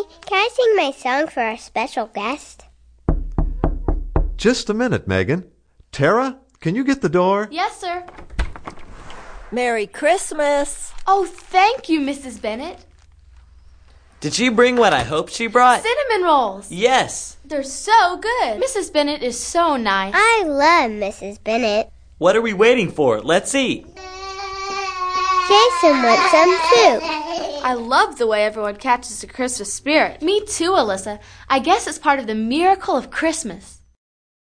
Daddy, can I sing my song for our special guest? Just a minute, Megan. Tara, can you get the door? Yes, sir. Merry Christmas. Oh, thank you, Mrs. Bennett. Did she bring what I hoped she brought? Cinnamon rolls. Yes. They're so good. Mrs. Bennett is so nice. I love Mrs. Bennett. What are we waiting for? Let's eat. Jason wants some too. I love the way everyone catches the Christmas spirit. Me too, Alyssa. I guess it's part of the miracle of Christmas.